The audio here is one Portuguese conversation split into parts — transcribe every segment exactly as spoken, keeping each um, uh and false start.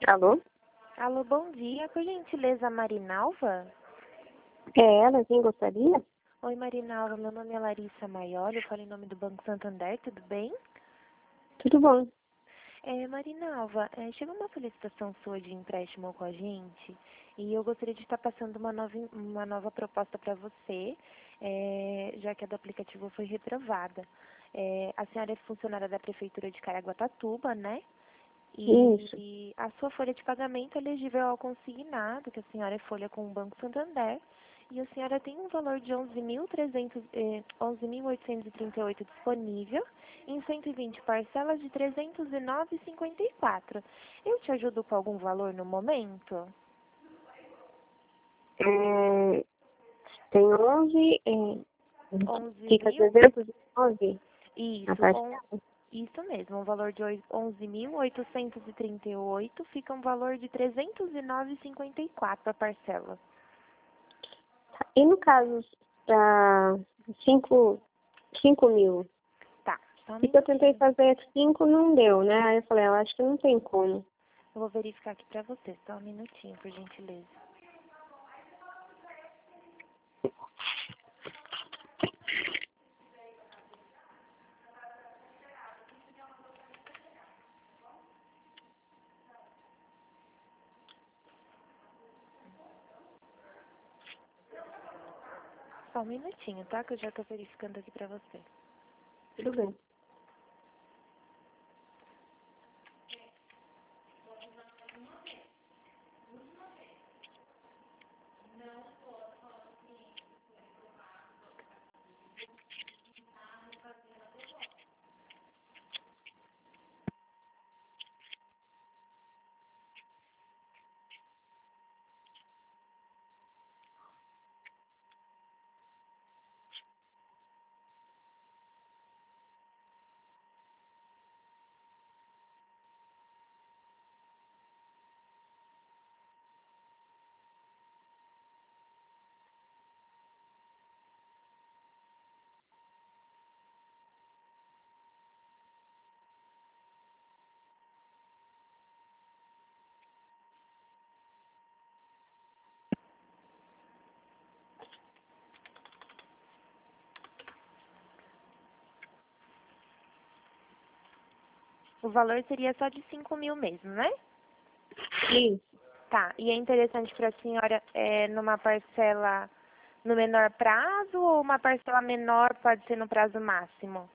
Alô? Alô, bom dia. Por gentileza, Marinalva? É ela, quem gostaria? Oi, Marinalva. Meu nome é Larissa Maioli. Eu falo em nome do Banco Santander. Tudo bem? Tudo bom. É, Marinalva, é, chegou uma solicitação sua de empréstimo com a gente e eu gostaria de estar passando uma nova, uma nova proposta para você, é, já que a do aplicativo foi reprovada. É, a senhora é funcionária da Prefeitura de Caraguatatuba, né? Isso. E a sua folha de pagamento é elegível ao consignado, que a senhora é folha com o Banco Santander, e a senhora tem um valor de onze mil trezentos, eh, onze mil oitocentos e trinta e oito disponível, em cento e vinte parcelas de trezentos e nove reais e cinquenta e quatro centavos. Eu te ajudo com algum valor no momento? É, tem onze, é, onze fica mil? trezentos e nove a Isso, on, parcela. isso mesmo, um valor de onze mil oitocentos e trinta e oito, fica um valor de trezentos e nove reais e cinquenta e quatro centavos a parcela. E no caso, para cinco mil, Tá, só um porque eu tentei minutinho. fazer cinco não deu, né? Aí eu falei, eu acho que não tem como. Eu vou verificar aqui pra você, só um minutinho, por gentileza. Só um minutinho, tá? Que eu já tô verificando aqui pra você. Tudo bem. O valor seria só de cinco mil mesmo, né? Isso. Tá, e é interessante pra senhora é, numa parcela no menor prazo ou uma parcela menor pode ser no prazo máximo?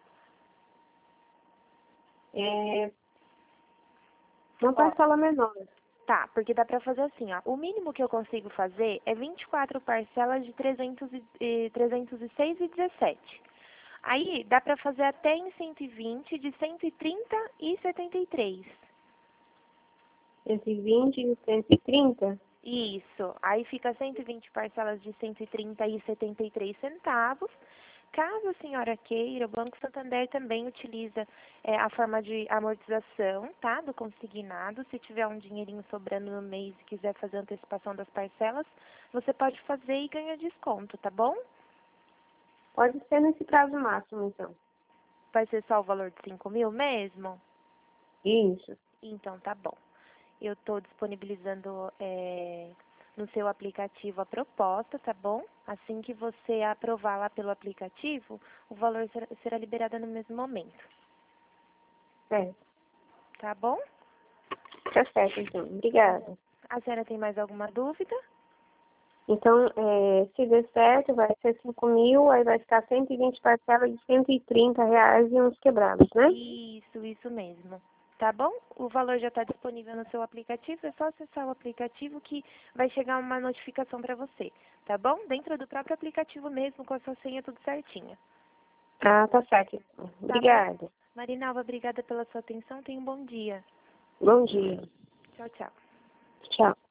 É uma Ó, parcela menor. tá, porque dá pra fazer assim, ó. O mínimo que eu consigo fazer é vinte e quatro parcelas de trezentos e, eh, trezentos e seis reais e dezessete centavos. Aí dá pra fazer até em cento e vinte de cento e trinta reais e setenta e três centavos. cento e vinte e cento e trinta. Isso. Aí fica cento e vinte parcelas de cento e trinta reais e setenta e três centavos. Caso a senhora queira, o Banco Santander também utiliza é, a forma de amortização, tá? Do consignado. Se tiver um dinheirinho sobrando no mês e quiser fazer a antecipação das parcelas, você pode fazer e ganha desconto, tá bom? Pode ser nesse prazo máximo, então. Vai ser só o valor de cinco mil mesmo? Isso. Então tá bom. Eu estou disponibilizando é, no seu aplicativo a proposta, tá bom? Assim que você aprovar lá pelo aplicativo, o valor será, será liberado no mesmo momento, É. tá bom? Tá certo, então. Obrigada. A senhora tem mais alguma dúvida? Então, é, se der certo, vai ser cinco mil, aí vai ficar cento e vinte parcelas de cento e trinta reais e uns quebrados, né? Isso, isso mesmo. Tá bom? O valor já está disponível no seu aplicativo, é só acessar o aplicativo que vai chegar uma notificação para você, tá bom? Dentro do próprio aplicativo mesmo, com a sua senha tudo certinho. Ah, tá certo. Então. Tá bom? Obrigada. Marinalva, obrigada pela sua atenção, tenha um bom dia. Bom dia. Tchau, tchau. Tchau.